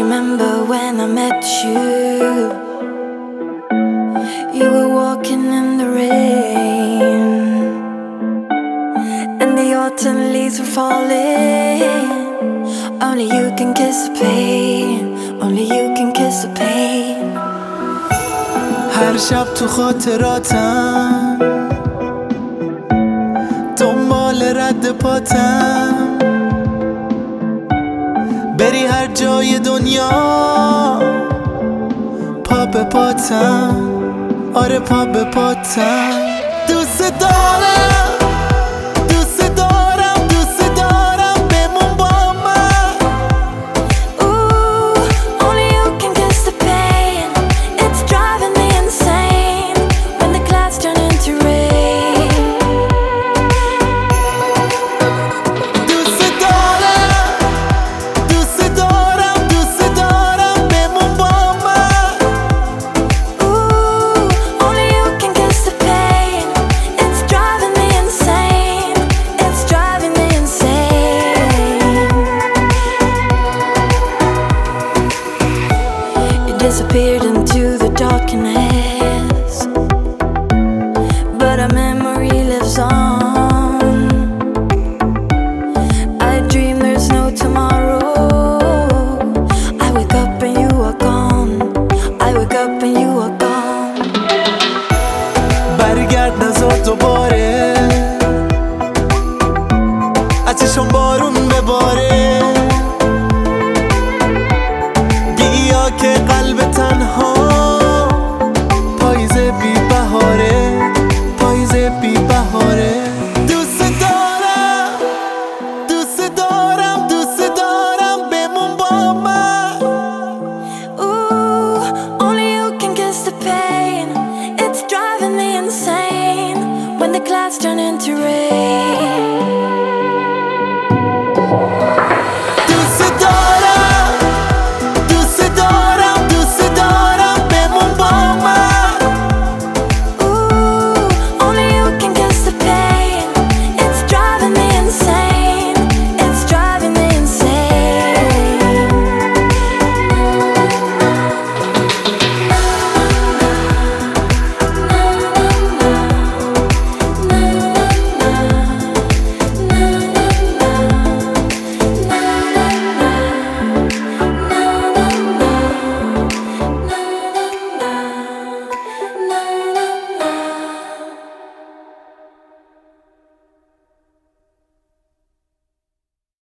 remember when I met you. You were walking in the rain, and the autumn leaves were falling. Only you can kiss the pain. Only you can kiss the pain. هر شب تو خاطراتم دنبال رد پاتم، بری هر جای دنیا پا به پاتم، آره پا به پاتم. دوست دارم دوست دارم دوست دارم بمون با من. Ooh, only you can kiss the pain. It's driving me insane when the clouds turn into rain. دوست دارم دوست دارم دوست دارم بمون با من. Ooh, only you can kiss the pain. It's driving me insane. It's driving me insane. You disappeared into the darkness, but our memory lives on. I dream there's no tomorrow. I wake up and you are gone. I wake up and you are gone. برگرد نزار دوباره، از چشم بارون بباره.